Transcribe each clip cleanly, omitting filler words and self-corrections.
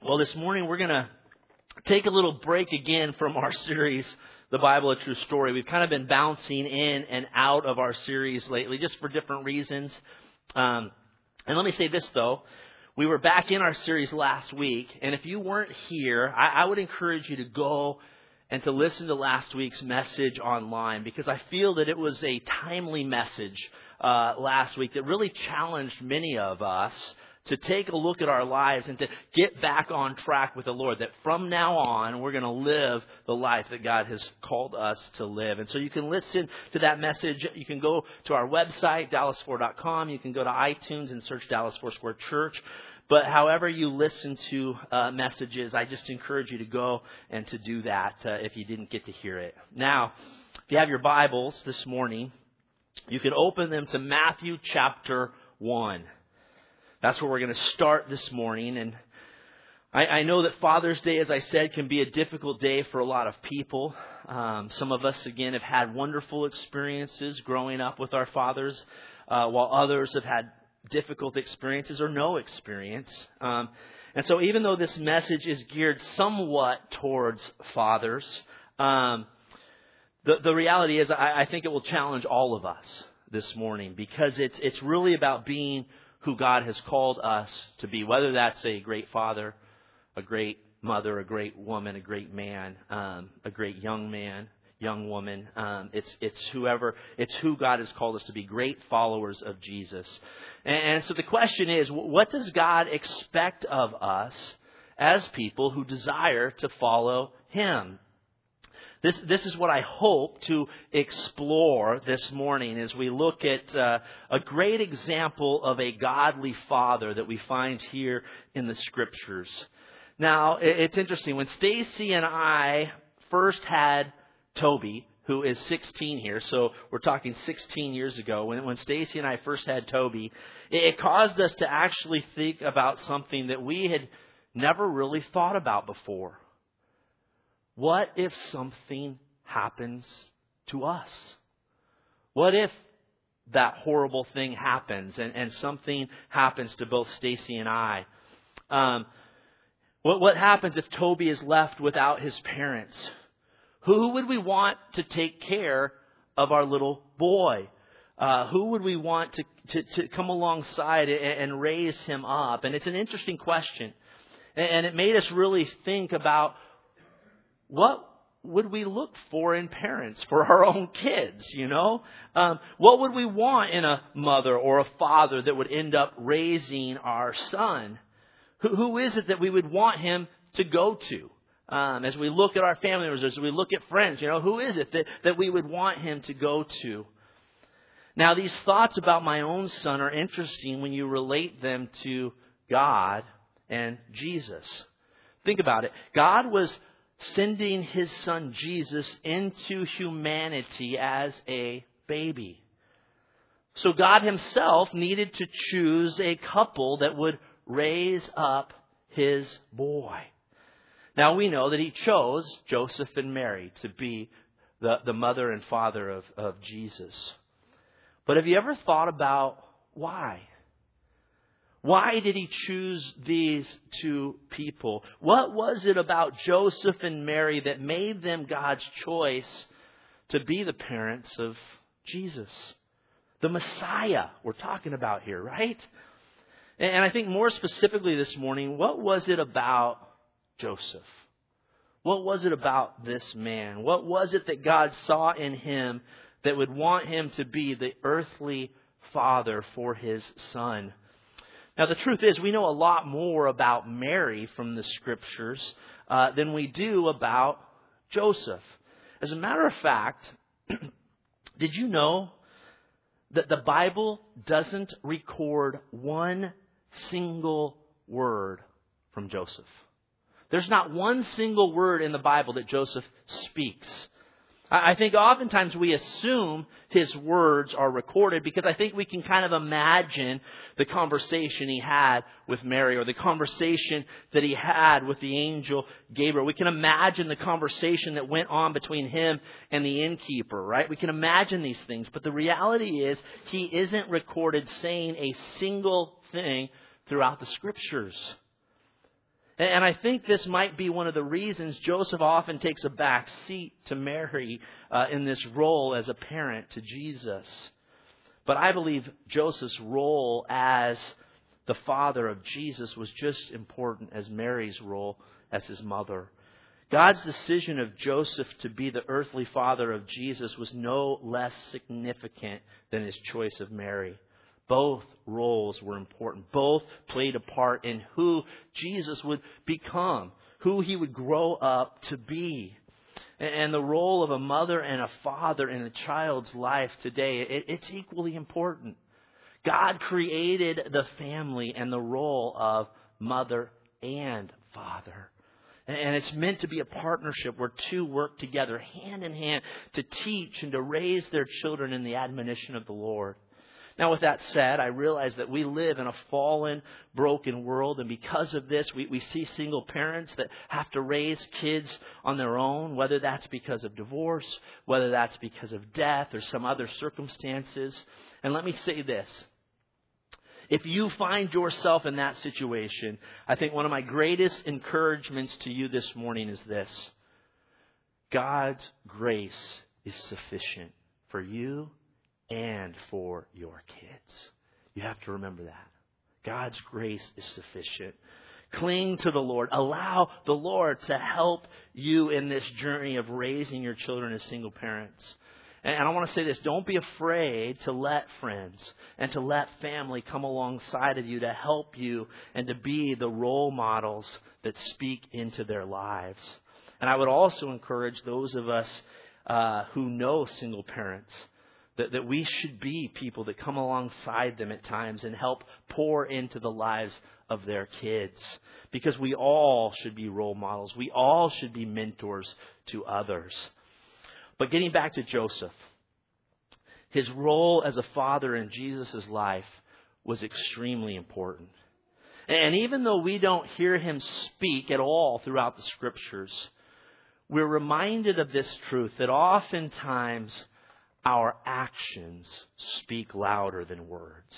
Well, this morning we're going to take a little break again from our series, The Bible, A True Story. We've kind of been bouncing in and out of our series lately, just for different reasons. And let me say this, though. We were back in our series last week, and if you weren't here, I would encourage you to go and to listen to last week's message online, because I feel that it was a timely message last week that really challenged many of us to take a look at our lives and to get back on track with the Lord, that from now on we're going to live the life that God has called us to live. And so you can listen to that message. You can go to our website, dallas4.com. You can go to iTunes and search Dallas Foursquare Church. But however you listen to messages, I just encourage you to go and to do that if you didn't get to hear it. Now, if you have your Bibles this morning, you can open them to Matthew chapter 1. That's where we're going to start this morning. And I know that Father's Day, as I said, can be a difficult day for a lot of people. Some of us, again, have had wonderful experiences growing up with our fathers, while others have had difficult experiences or no experience. And so even though this message is geared somewhat towards fathers, the reality is I think it will challenge all of us this morning, because it's really about being who God has called us to be, whether that's a great father, a great mother, a great woman, a great man, a great young man, young woman. It's who God has called us to be, great followers of Jesus. And so the question is, what does God expect of us as people who desire to follow Him? This is what I hope to explore this morning as we look at a great example of a godly father that we find here in the Scriptures. Now, it's interesting. When Stacy and I first had Toby, who is 16 here, so we're talking 16 years ago, when Stacy and I first had Toby, it caused us to actually think about something that we had never really thought about before. What if something happens to us? What if that horrible thing happens and something happens to both Stacy and I? What happens if Toby is left without his parents? Who would we want to take care of our little boy? Who would we want to come alongside and raise him up? And it's an interesting question. And it made us really think about, what would we look for in parents for our own kids, you know? What would we want in a mother or a father that would end up raising our son? Who is it that we would want him to go to? As we look at our family members, as we look at friends, you know, who is it that we would want him to go to? Now, these thoughts about my own son are interesting when you relate them to God and Jesus. Think about it. God was sending His Son Jesus into humanity as a baby. So God Himself needed to choose a couple that would raise up His boy. Now we know that He chose Joseph and Mary to be the mother and father of Jesus. But have you ever thought about why? Why did He choose these two people? What was it about Joseph and Mary that made them God's choice to be the parents of Jesus? The Messiah we're talking about here, right? And I think more specifically this morning, what was it about Joseph? What was it about this man? What was it that God saw in him that would want him to be the earthly father for his son? Now, the truth is, we know a lot more about Mary from the Scriptures than we do about Joseph. As a matter of fact, did you know that the Bible doesn't record one single word from Joseph? There's not one single word in the Bible that Joseph speaks. I think oftentimes we assume his words are recorded because I think we can kind of imagine the conversation he had with Mary, or the conversation that he had with the angel Gabriel. We can imagine the conversation that went on between him and the innkeeper, right? We can imagine these things. But the reality is he isn't recorded saying a single thing throughout the Scriptures. And I think this might be one of the reasons Joseph often takes a back seat to Mary in this role as a parent to Jesus. But I believe Joseph's role as the father of Jesus was just important as Mary's role as his mother. God's decision of Joseph to be the earthly father of Jesus was no less significant than his choice of Mary. Both roles were important. Both played a part in who Jesus would become, who he would grow up to be. And the role of a mother and a father in a child's life today, it's equally important. God created the family and the role of mother and father. And it's meant to be a partnership where two work together hand in hand to teach and to raise their children in the admonition of the Lord. Now, with that said, I realize that we live in a fallen, broken world. And because of this, we see single parents that have to raise kids on their own, whether that's because of divorce, whether that's because of death or some other circumstances. And let me say this. If you find yourself in that situation, I think one of my greatest encouragements to you this morning is this. God's grace is sufficient for you and for your kids. You have to remember that. God's grace is sufficient. Cling to the Lord. Allow the Lord to help you in this journey of raising your children as single parents. And I want to say this, don't be afraid to let friends and to let family come alongside of you to help you and to be the role models that speak into their lives. And I would also encourage those of us who know single parents that we should be people that come alongside them at times and help pour into the lives of their kids. Because we all should be role models. We all should be mentors to others. But getting back to Joseph, his role as a father in Jesus' life was extremely important. And even though we don't hear him speak at all throughout the Scriptures, we're reminded of this truth that oftentimes our actions speak louder than words.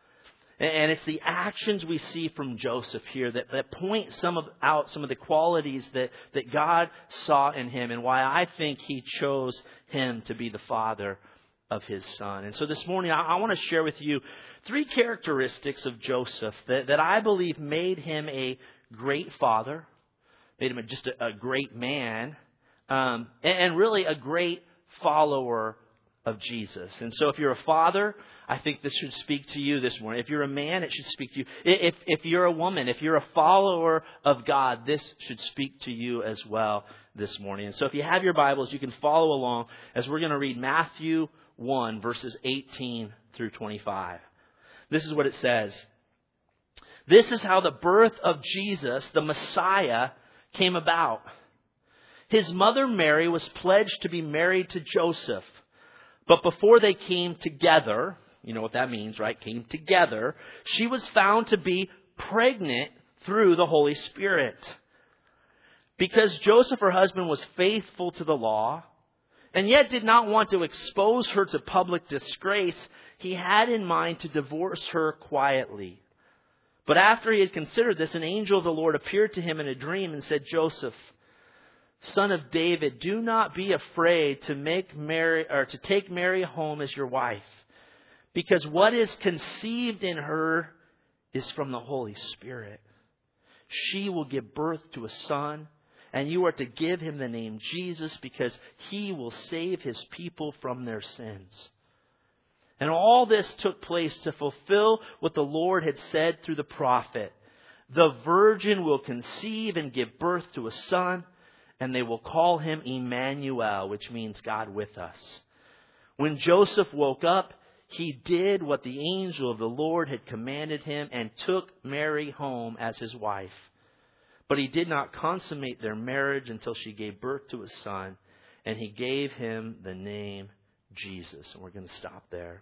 And it's the actions we see from Joseph here that point out some of the qualities that God saw in him and why I think he chose him to be the father of his son. And so this morning I want to share with you 3 characteristics of Joseph that I believe made him a great father, made him just a great man, and really a great follower of Jesus. And so if you're a father, I think this should speak to you this morning. If you're a man, it should speak to you. If you're a woman, if you're a follower of God, this should speak to you as well this morning. And so if you have your Bibles, you can follow along as we're going to read Matthew 1, verses 18 through 25. This is what it says. This is how the birth of Jesus, the Messiah, came about. His mother Mary was pledged to be married to Joseph. But before they came together, you know what that means, right? Came together, she was found to be pregnant through the Holy Spirit. Because Joseph, her husband, was faithful to the law, and yet did not want to expose her to public disgrace, he had in mind to divorce her quietly. But after he had considered this, an angel of the Lord appeared to him in a dream and said, Joseph, son of David, do not be afraid to take Mary home as your wife, because what is conceived in her is from the Holy Spirit. She will give birth to a son, and you are to give him the name Jesus, because he will save his people from their sins. And all this took place to fulfill what the Lord had said through the prophet. The virgin will conceive and give birth to a son, and they will call him Emmanuel, which means God with us. When Joseph woke up, he did what the angel of the Lord had commanded him and took Mary home as his wife. But he did not consummate their marriage until she gave birth to a son, and he gave him the name Jesus. And we're going to stop there.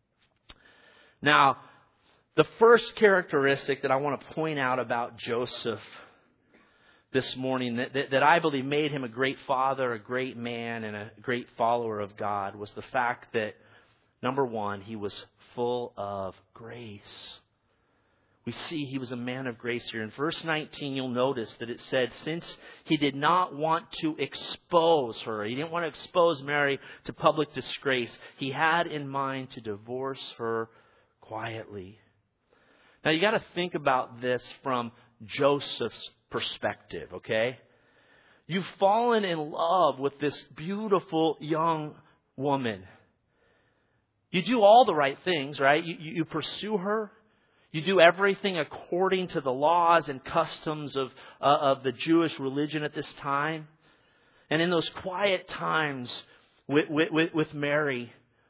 Now, the first characteristic that I want to point out about Joseph this morning that I believe made him a great father, a great man, and a great follower of God was the fact that, number one, he was full of grace. we see he was a man of grace here. In verse 19, you'll notice that it said, since he did not want to expose her, he didn't want to expose Mary to public disgrace, he had in mind to divorce her quietly. Now you got to think about this from Joseph's perspective, okay? You've fallen in love with this beautiful young woman. You do all the right things, right? You pursue her. You do everything according to the laws and customs of the Jewish religion at this time. And in those quiet times with Mary,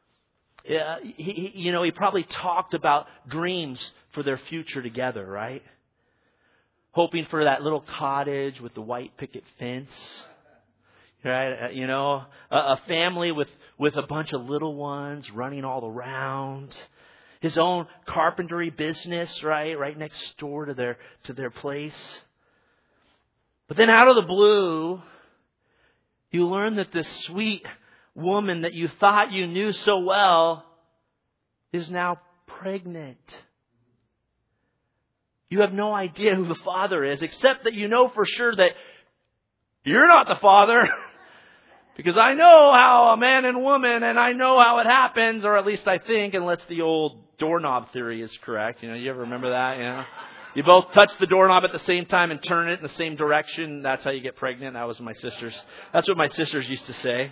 he probably talked about dreams for their future together, right? Hoping for that little cottage with the white picket fence, right? A family with a bunch of little ones running all around. His own carpentry business, right next door to their place. But then out of the blue, you learn that this sweet woman that you thought you knew so well is now pregnant. You have no idea who the father is, except that you know for sure that you're not the father. Because I know how a man and woman, and I know how it happens, or at least I think, unless the old doorknob theory is correct. You ever remember that? You both touch the doorknob at the same time and turn it in the same direction. That's how you get pregnant. That's what my sisters used to say.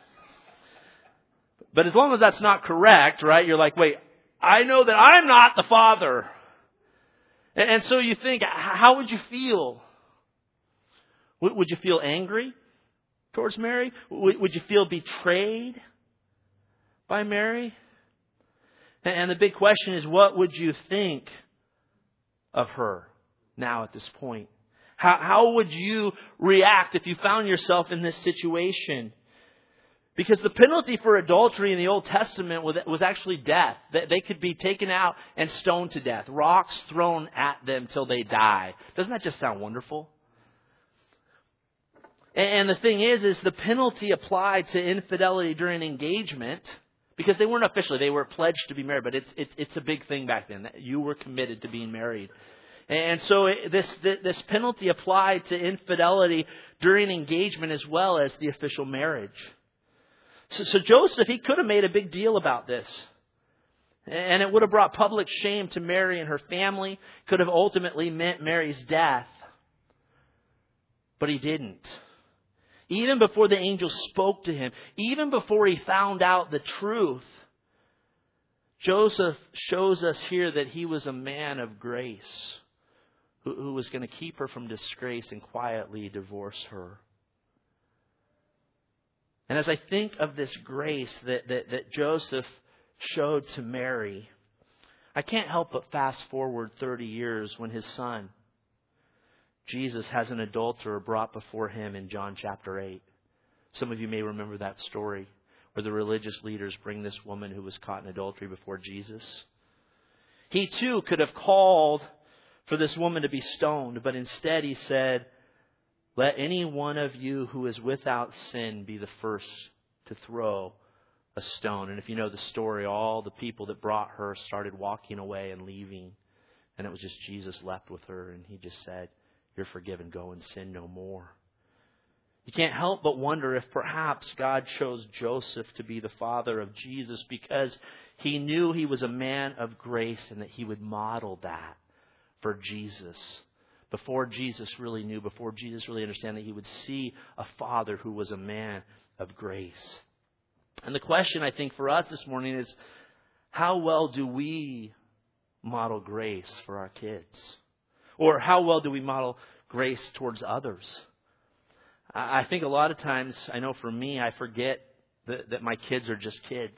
But as long as that's not correct, right? You're like, wait, I know that I'm not the father. And so you think, how would you feel? Would you feel angry towards Mary? Would you feel betrayed by Mary? And the big question is, what would you think of her now at this point? How would you react if you found yourself in this situation? Because the penalty for adultery in the Old Testament was actually death. They could be taken out and stoned to death. Rocks thrown at them till they die. Doesn't that just sound wonderful? And the thing is the penalty applied to infidelity during engagement, because they weren't officially, they were pledged to be married, but it's a big thing back then. You were committed to being married. And so this penalty applied to infidelity during engagement as well as the official marriage. So Joseph, he could have made a big deal about this. And it would have brought public shame to Mary and her family. Could have ultimately meant Mary's death. But he didn't. Even before the angel spoke to him, even before he found out the truth, Joseph shows us here that he was a man of grace who was going to keep her from disgrace and quietly divorce her. And as I think of this grace that Joseph showed to Mary, I can't help but fast forward 30 years when his son, Jesus, has an adulterer brought before him in John chapter 8. Some of you may remember that story where the religious leaders bring this woman who was caught in adultery before Jesus. He too could have called for this woman to be stoned, but instead he said, "Let any one of you who is without sin be the first to throw a stone." And if you know the story, all the people that brought her started walking away and leaving. And it was just Jesus left with her, and he just said, "You're forgiven. Go and sin no more." You can't help but wonder if perhaps God chose Joseph to be the father of Jesus because he knew he was a man of grace and that he would model that for Jesus. Before Jesus really knew, before Jesus really understood, that he would see a father who was a man of grace. And the question, I think, for us this morning is, how well do we model grace for our kids? Or how well do we model grace towards others? I think a lot of times, I know for me, I forget that my kids are just kids.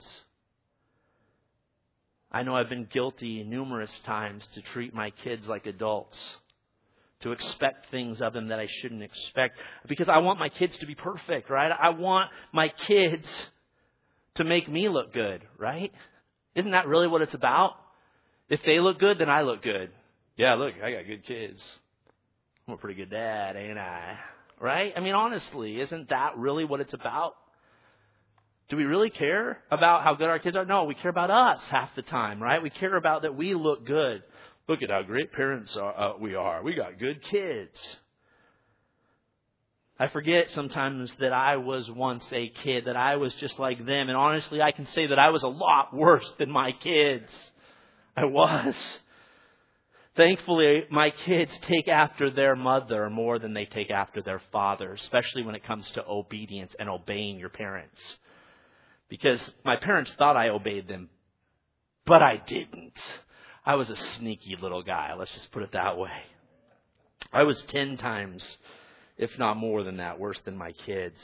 I know I've been guilty numerous times to treat my kids like adults, to expect things of them that I shouldn't expect, because I want my kids to be perfect, right? I want my kids to make me look good, right? Isn't that really what it's about? If they look good, then I look good. Yeah, look, I got good kids. I'm a pretty good dad, ain't I? Right? I mean, honestly, isn't that really what it's about? Do we really care about how good our kids are? No, we care about us half the time, right? We care about that we look good. Look at how great parents we are. We got good kids. I forget sometimes that I was once a kid, that I was just like them. And honestly, I can say that I was a lot worse than my kids. I was. Thankfully, my kids take after their mother more than they take after their father, especially when it comes to obedience and obeying your parents. Because my parents thought I obeyed them, but I didn't. I was a sneaky little guy. Let's just put it that way. I was 10 times, if not more than that, worse than my kids.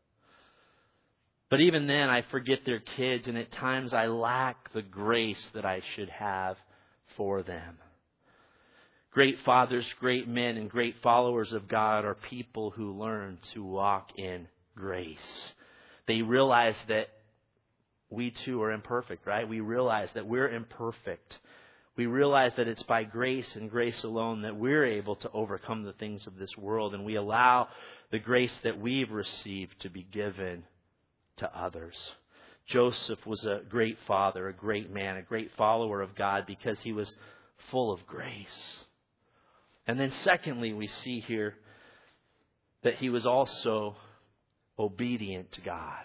But even then, I forget their kids, and at times I lack the grace that I should have for them. Great fathers, great men, and great followers of God are people who learn to walk in grace. They realize that we too are imperfect, right? We realize that we're imperfect. We realize that it's by grace and grace alone that we're able to overcome the things of this world. And we allow the grace that we've received to be given to others. Joseph was a great father, a great man, a great follower of God because he was full of grace. And then secondly, we see here that he was also obedient to God.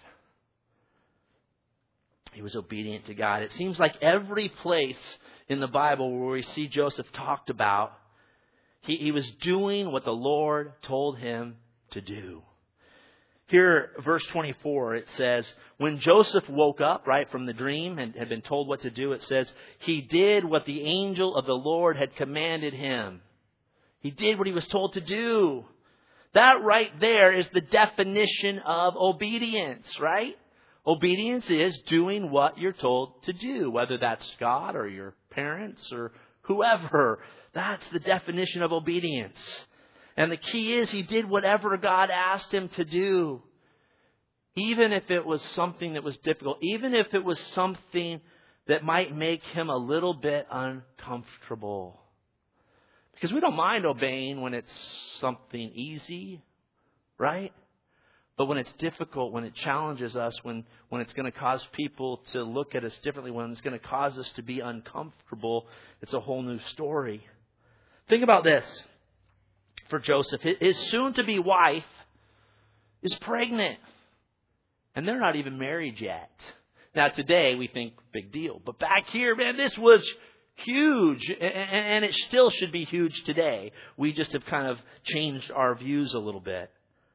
He was obedient to God. It seems like every place in the Bible where we see Joseph talked about, he was doing what the Lord told him to do. Here, verse 24, it says, when Joseph woke up, right, from the dream and had been told what to do, it says, he did what the angel of the Lord had commanded him. He did what he was told to do. That right there is the definition of obedience, right? Obedience is doing what you're told to do, whether that's God or your parents or whoever. That's the definition of obedience. And the key is he did whatever God asked him to do. Even if it was something that was difficult. Even if it was something that might make him a little bit uncomfortable. Because we don't mind obeying when it's something easy, right? But when it's difficult, when it challenges us, when it's going to cause people to look at us differently, when it's going to cause us to be uncomfortable, it's a whole new story. Think about this for Joseph. His soon-to-be wife is pregnant. And they're not even married yet. Now today we think big deal. But back here, man, this was huge. And it still should be huge today. We just have kind of changed our views a little bit.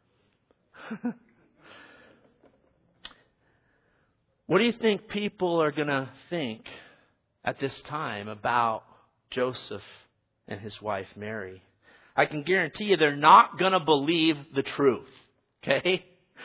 What do you think people are going to think at this time about Joseph and his wife Mary? I can guarantee you they're not going to believe the truth. Okay?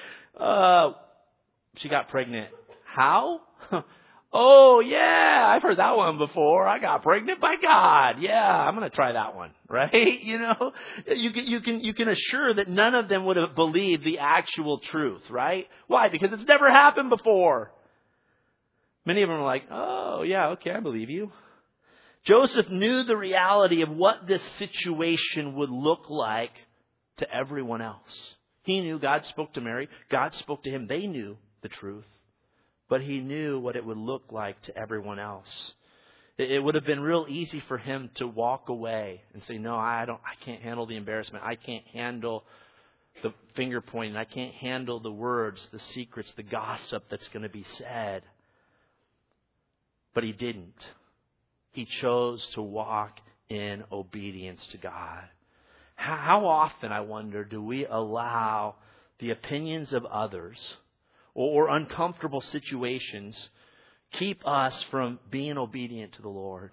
She got pregnant. How? Oh, yeah, I've heard that one before. I got pregnant by God. Yeah, I'm going to try that one, right? You know, you can assure that none of them would have believed the actual truth, right? Why? Because it's never happened before. Many of them are like, oh, yeah, okay, I believe you. Joseph knew the reality of what this situation would look like to everyone else. He knew God spoke to Mary. God spoke to him. They knew the truth. But he knew what it would look like to everyone else. It would have been real easy for him to walk away and say, no, I can't handle the embarrassment. I can't handle the finger pointing. I can't handle the words, the secrets, the gossip that's going to be said. But he didn't. He chose to walk in obedience to God. How often, I wonder, do we allow the opinions of others or uncomfortable situations keep us from being obedient to the Lord?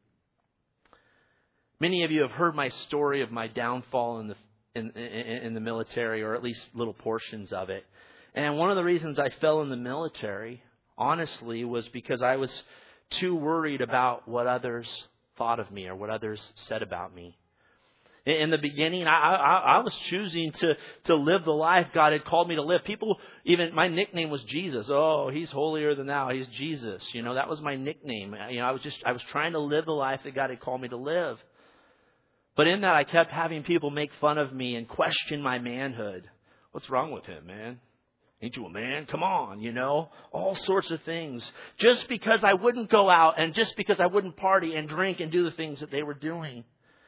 Many of you have heard my story of my downfall in the military, or at least little portions of it. And one of the reasons I fell in the military, honestly, was because I was too worried about what others thought of me or what others said about me. In the beginning, I was choosing to live the life God had called me to live. People, even my nickname was Jesus. Oh, he's holier than thou. He's Jesus. You know, that was my nickname. You know, I was trying to live the life that God had called me to live. But in that, I kept having people make fun of me and question my manhood. What's wrong with him, man? Ain't you a man? Come on, all sorts of things. Just because I wouldn't go out and just because I wouldn't party and drink and do the things that they were doing.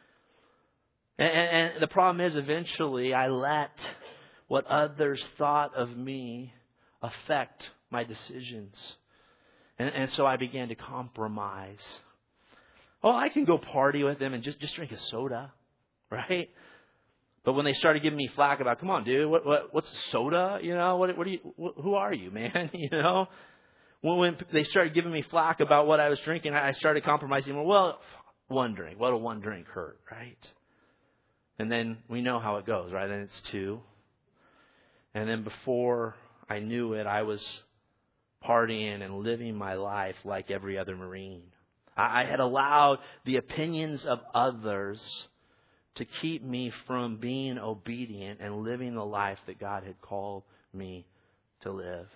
And the problem is eventually I let what others thought of me affect my decisions. And so I began to compromise. Oh, I can go party with them and just drink a soda, right? But when they started giving me flack about, come on, dude, what's soda? Who are you, man? When they started giving me flack about what I was drinking, I started compromising. Well, one drink. What'll one drink hurt, right? And then we know how it goes, right? Then it's two. And then before I knew it, I was partying and living my life like every other Marine. I had allowed the opinions of others to keep me from being obedient and living the life that God had called me to live.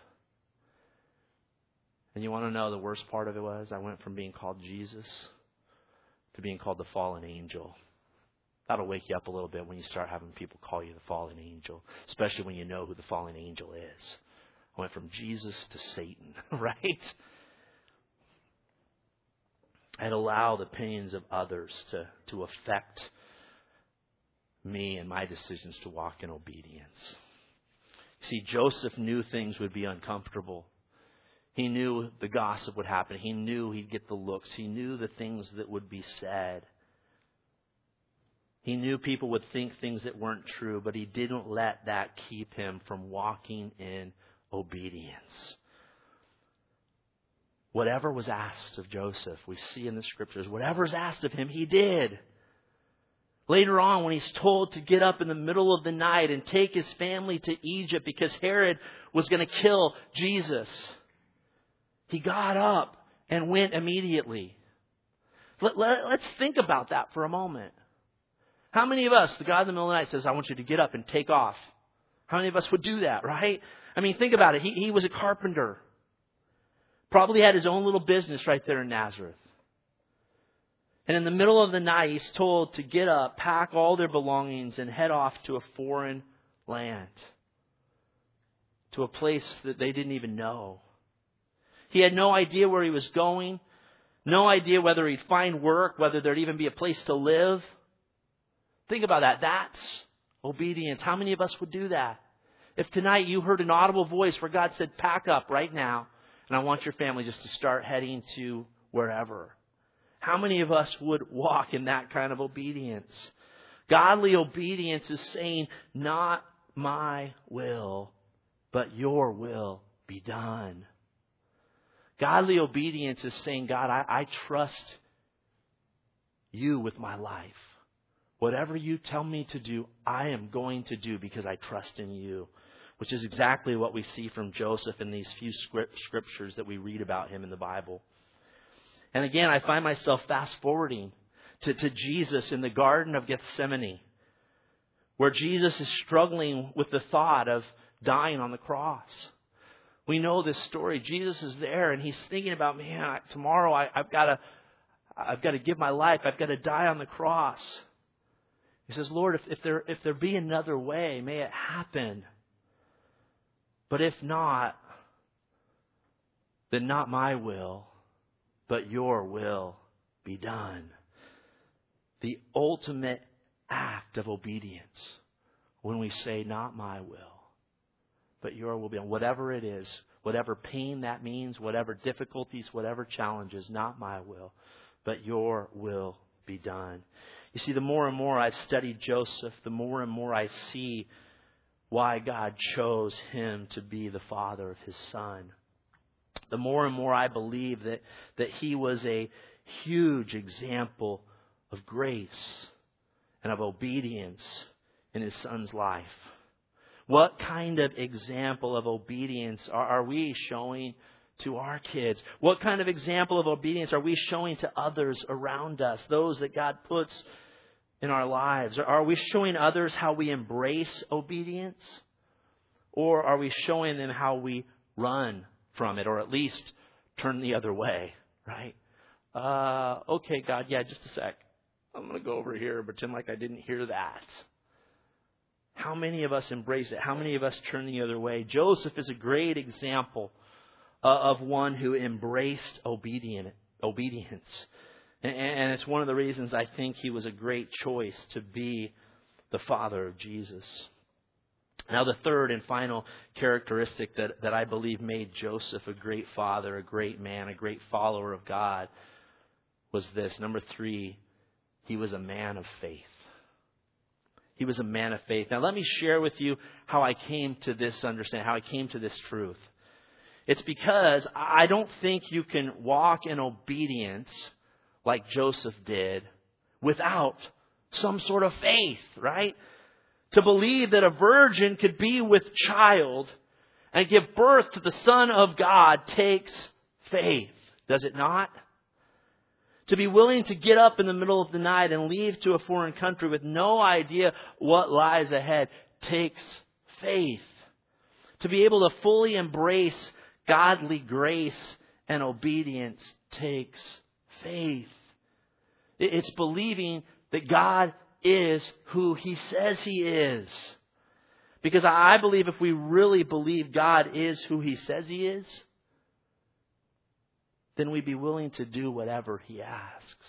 And you want to know the worst part of it was? I went from being called Jesus to being called the fallen angel. That'll wake you up a little bit when you start having people call you the fallen angel, especially when you know who the fallen angel is. I went from Jesus to Satan, right? I'd allow the opinions of others to affect me and my decisions to walk in obedience. See, Joseph knew things would be uncomfortable. He knew the gossip would happen. He knew he'd get the looks. He knew the things that would be said. He knew people would think things that weren't true, but he didn't let that keep him from walking in obedience. Whatever was asked of Joseph, we see in the scriptures, whatever is asked of him, he did. Later on, when he's told to get up in the middle of the night and take his family to Egypt because Herod was going to kill Jesus, he got up and went immediately. Let's think about that for a moment. How many of us, the God in the middle of the night says, I want you to get up and take off. How many of us would do that, right? I mean, think about it. He was a carpenter. Probably had his own little business right there in Nazareth. And in the middle of the night, he's told to get up, pack all their belongings, and head off to a foreign land. To a place that they didn't even know. He had no idea where he was going. No idea whether he'd find work, whether there'd even be a place to live. Think about that. That's obedience. How many of us would do that? If tonight you heard an audible voice where God said, pack up right now, and I want your family just to start heading to wherever. How many of us would walk in that kind of obedience? Godly obedience is saying, not my will, but your will be done. Godly obedience is saying, God, I trust you with my life. Whatever you tell me to do, I am going to do because I trust in you. Which is exactly what we see from Joseph in these few scriptures that we read about him in the Bible. And again, I find myself fast forwarding to Jesus in the Garden of Gethsemane, where Jesus is struggling with the thought of dying on the cross. We know this story. Jesus is there and he's thinking about, man, tomorrow I've got to give my life. I've got to die on the cross. He says, Lord, if there be another way, may it happen. But if not, then not my will, but your will be done. The ultimate act of obedience when we say, not my will, but your will be done. Whatever it is, whatever pain that means, whatever difficulties, whatever challenges, not my will, but your will be done. You see, the more and more I've studied Joseph, the more and more I see why God chose him to be the father of his son. The more and more I believe that he was a huge example of grace and of obedience in his son's life. What kind of example of obedience are we showing to our kids? What kind of example of obedience are we showing to others around us, those that God puts in our lives? Are we showing others how we embrace obedience? Or are we showing them how we run from it, or at least turn the other way, right? Okay, God, yeah, just a sec. I'm going to go over here and pretend like I didn't hear that. How many of us embrace it? How many of us turn the other way? Joseph is a great example of one who embraced obedience. And it's one of the reasons I think he was a great choice to be the father of Jesus. Now, the third and final characteristic that I believe made Joseph a great father, a great man, a great follower of God was this. Number 3, he was a man of faith. He was a man of faith. Now, let me share with you how I came to this understanding, how I came to this truth. It's because I don't think you can walk in obedience like Joseph did without some sort of faith, right? To believe that a virgin could be with child and give birth to the Son of God takes faith, does it not? To be willing to get up in the middle of the night and leave to a foreign country with no idea what lies ahead takes faith. To be able to fully embrace godly grace and obedience takes faith. It's believing that God is who He says He is. Because I believe if we really believe God is who He says He is, then we'd be willing to do whatever He asks.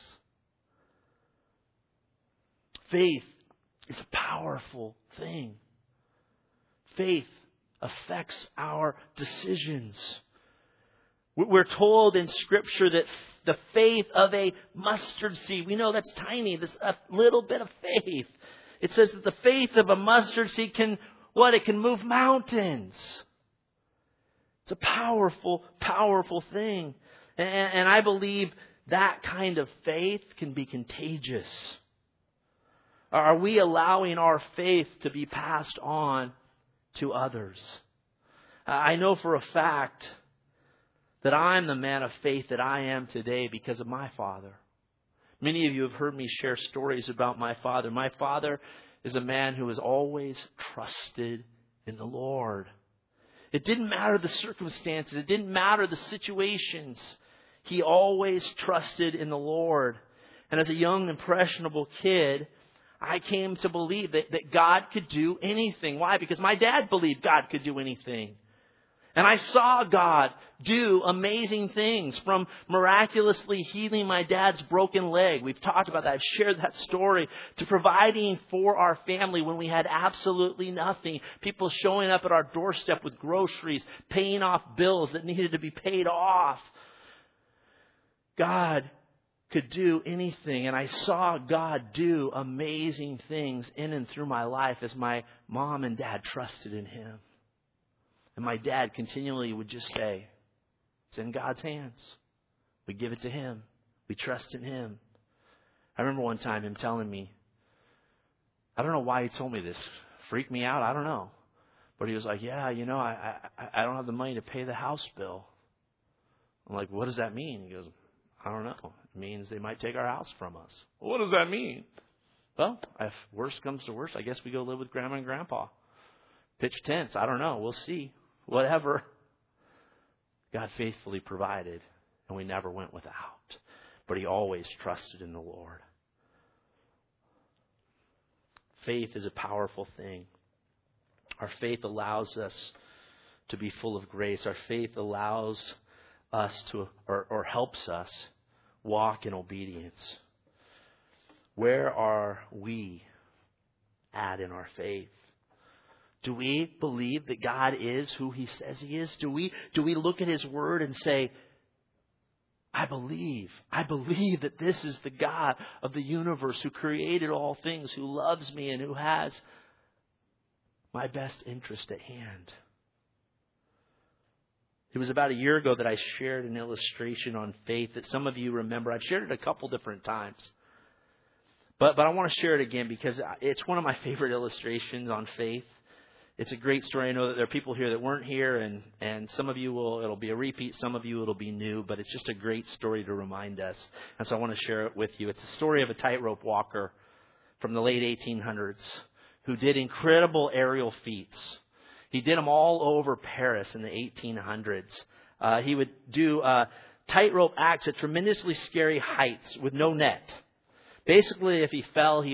Faith is a powerful thing. Faith affects our decisions. We're told in Scripture that the faith of a mustard seed, we know that's tiny, this a little bit of faith. It says that the faith of a mustard seed can move mountains. It's a powerful, powerful thing. And I believe that kind of faith can be contagious. Are we allowing our faith to be passed on to others? I know for a fact that I'm the man of faith that I am today because of my father. Many of you have heard me share stories about my father. My father is a man who has always trusted in the Lord. It didn't matter the circumstances. It didn't matter the situations. He always trusted in the Lord. And as a young, impressionable kid, I came to believe that God could do anything. Why? Because my dad believed God could do anything. And I saw God do amazing things, from miraculously healing my dad's broken leg. We've talked about that. I've shared that story. To providing for our family when we had absolutely nothing. People showing up at our doorstep with groceries, paying off bills that needed to be paid off. God could do anything. And I saw God do amazing things in and through my life as my mom and dad trusted in Him. And my dad continually would just say, it's in God's hands. We give it to Him. We trust in Him. I remember one time him telling me, I don't know why he told me this. Freaked me out. I don't know. But he was like, yeah, I don't have the money to pay the house bill. I'm like, what does that mean? He goes, I don't know. It means they might take our house from us. Well, what does that mean? Well, if worst comes to worst, I guess we go live with Grandma and Grandpa. Pitch tents. I don't know. We'll see. Whatever. God faithfully provided, and we never went without. But He always trusted in the Lord. Faith is a powerful thing. Our faith allows us to be full of grace. Our faith allows us to, or helps us walk in obedience. Where are we at in our faith? Do we believe that God is who He says He is? Do we look at His Word and say, I believe that this is the God of the universe who created all things, who loves me and who has my best interest at hand? It was about a year ago that I shared an illustration on faith that some of you remember. I've shared it a couple different times. But I want to share it again because it's one of my favorite illustrations on faith. It's a great story. I know that there are people here that weren't here, and some of you it'll be a repeat, some of you it'll be new, but it's just a great story to remind us. And so I want to share it with you. It's a story of a tightrope walker from the late 1800s who did incredible aerial feats. He did them all over Paris in the 1800s. He would do tightrope acts at tremendously scary heights with no net. Basically, if he fell, he would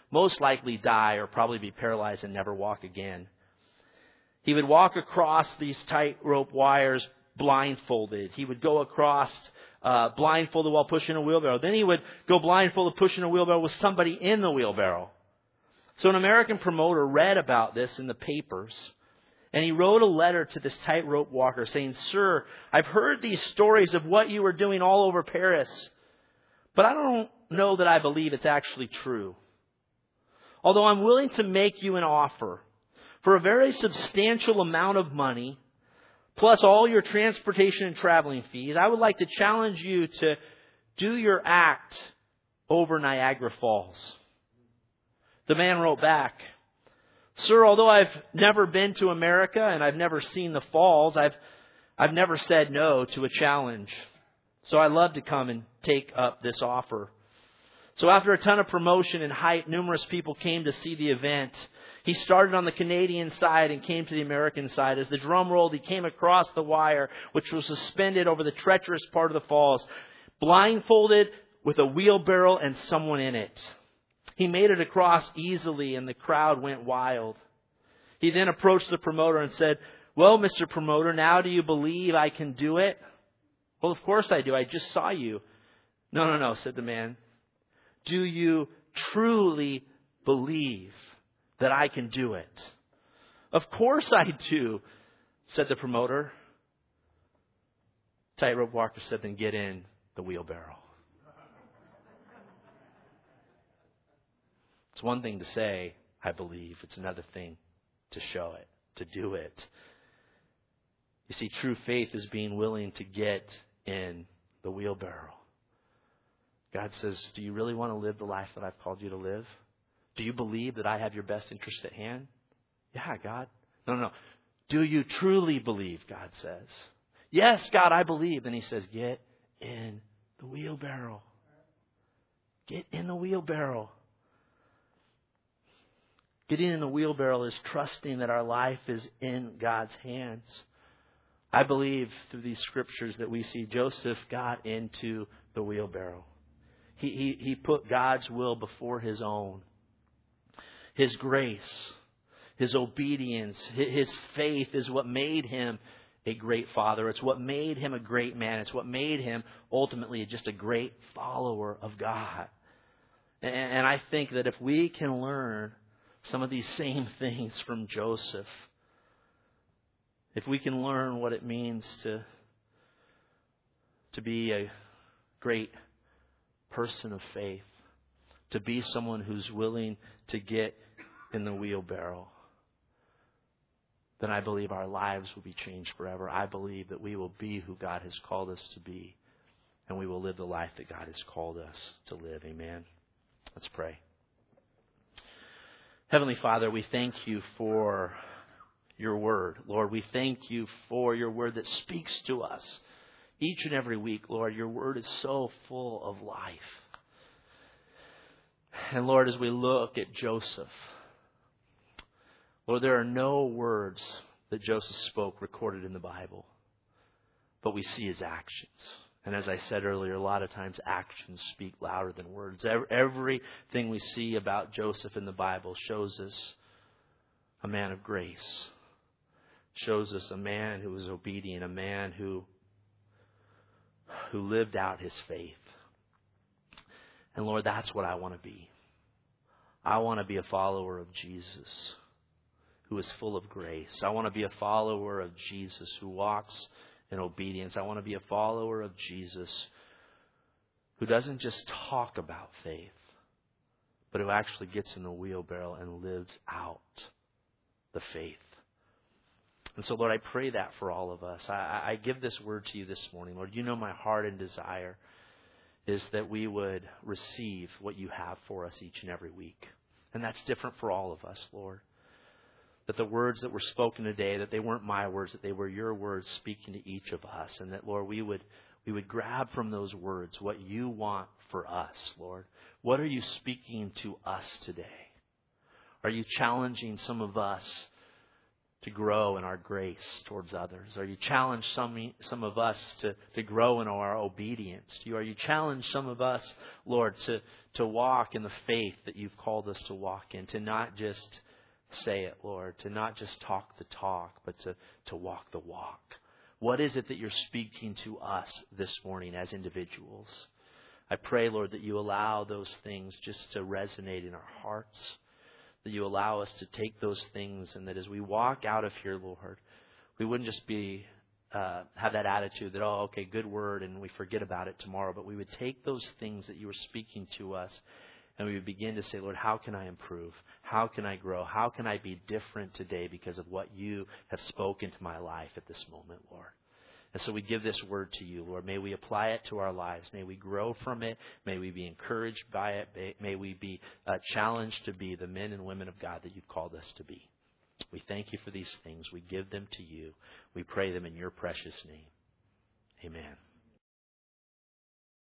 most likely die or probably be paralyzed and never walk again. He would walk across these tightrope wires blindfolded. He would go across blindfolded while pushing a wheelbarrow. Then he would go blindfolded pushing a wheelbarrow with somebody in the wheelbarrow. So an American promoter read about this in the papers, and he wrote a letter to this tightrope walker saying, "Sir, I've heard these stories of what you were doing all over Paris, but I don't know that I believe it's actually true. Although I'm willing to make you an offer for a very substantial amount of money, plus all your transportation and traveling fees, I would like to challenge you to do your act over Niagara Falls." The man wrote back, "Sir, although I've never been to America and I've never seen the falls, I've never said no to a challenge. So I'd love to come and take up this offer." So after a ton of promotion and hype, numerous people came to see the event. He started on the Canadian side and came to the American side. As the drum rolled, he came across the wire, which was suspended over the treacherous part of the falls, blindfolded with a wheelbarrow and someone in it. He made it across easily, and the crowd went wild. He then approached the promoter and said, "Well, Mr. Promoter, now do you believe I can do it?" "Well, of course I do. I just saw you." No, said the man. "Do you truly believe that I can do it?" "Of course I do," said the promoter. Tightrope walker said, "Then get in the wheelbarrow." It's one thing to say, "I believe." It's another thing to show it, to do it. You see, true faith is being willing to get in the wheelbarrow. God says, "Do you really want to live the life that I've called you to live? Do you believe that I have your best interest at hand?" "Yeah, God." No. "Do you truly believe?" God says. "Yes, God, I believe." Then he says, "Get in the wheelbarrow." Get in the wheelbarrow. Getting in the wheelbarrow is trusting that our life is in God's hands. I believe through these scriptures that we see Joseph got into the wheelbarrow. He put God's will before his own. His grace, his obedience, his faith is what made him a great father. It's what made him a great man. It's what made him ultimately just a great follower of God. And I think that if we can learn some of these same things from Joseph, if we can learn what it means to be a great person of faith, to be someone who's willing to get in the wheelbarrow, then I believe our lives will be changed forever. I believe that we will be who God has called us to be, and we will live the life that God has called us to live. Amen. Let's pray. Heavenly Father, we thank you for your word. Lord, we thank you for your word that speaks to us each and every week. Lord, your word is so full of life. And Lord, as we look at Joseph, Lord, there are no words that Joseph spoke recorded in the Bible, but we see his actions. And as I said earlier, a lot of times actions speak louder than words. Everything we see about Joseph in the Bible shows us a man of grace, shows us a man who was obedient, a man who lived out his faith. And Lord, that's what I want to be. I want to be a follower of Jesus who is full of grace. I want to be a follower of Jesus who walks in obedience. I want to be a follower of Jesus who doesn't just talk about faith, but who actually gets in the wheelbarrow and lives out the faith. And so, Lord, I pray that for all of us. I give this word to you this morning. Lord, you know my heart and desire is that we would receive what you have for us each and every week. And that's different for all of us, Lord. That the words that were spoken today, that they weren't my words, that they were your words speaking to each of us. And that, Lord, we would grab from those words what you want for us, Lord. What are you speaking to us today? Are you challenging some of us to grow in our grace towards others? Are you challenged some of us to grow in our obedience to you? Are you challenged some of us, Lord, to walk in the faith that you've called us to walk in, to not just say it, Lord, to not just talk the talk, but to walk the walk? What is it that you're speaking to us this morning as individuals? I pray, Lord, that you allow those things just to resonate in our hearts, that you allow us to take those things, and that as we walk out of here, Lord, we wouldn't just be have that attitude that, oh, okay, good word, and we forget about it tomorrow, but we would take those things that you were speaking to us, and we would begin to say, Lord, how can I improve? How can I grow? How can I be different today because of what you have spoken to my life at this moment, Lord? And so we give this word to you, Lord. May we apply it to our lives. May we grow from it. May we be encouraged by it. May we be challenged to be the men and women of God that you've called us to be. We thank you for these things. We give them to you. We pray them in your precious name. Amen.